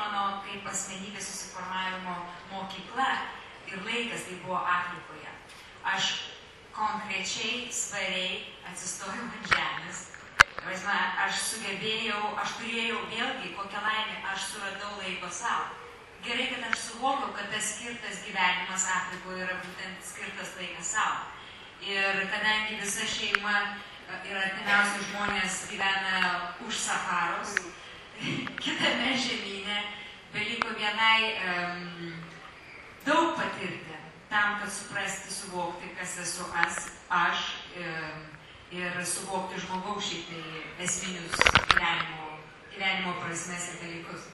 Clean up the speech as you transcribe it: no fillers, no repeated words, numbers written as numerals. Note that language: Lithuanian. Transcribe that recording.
mano kaip asmenybės susiformavimo mokykla ir laikas tai buvo Afrikoje. Aš konkrečiai, svariai atsistojau ant žemės. Aš turėjau vėlgi kokią laimę, aš suradau laiko savo. Gerai, kad aš suvokiau, kad tas skirtas gyvenimas Afrikoje yra būtent skirtas laikas savo. Ir kadangi visa šeima ir artimiausi žmonės gyvena už Saharos, kitame žemyne beliko vienai daug patirti tam, kad suprasti, suvokti, kas esu aš ir suvokti žmogaus šitai esminius gyvenimo prasmės ir dalykus.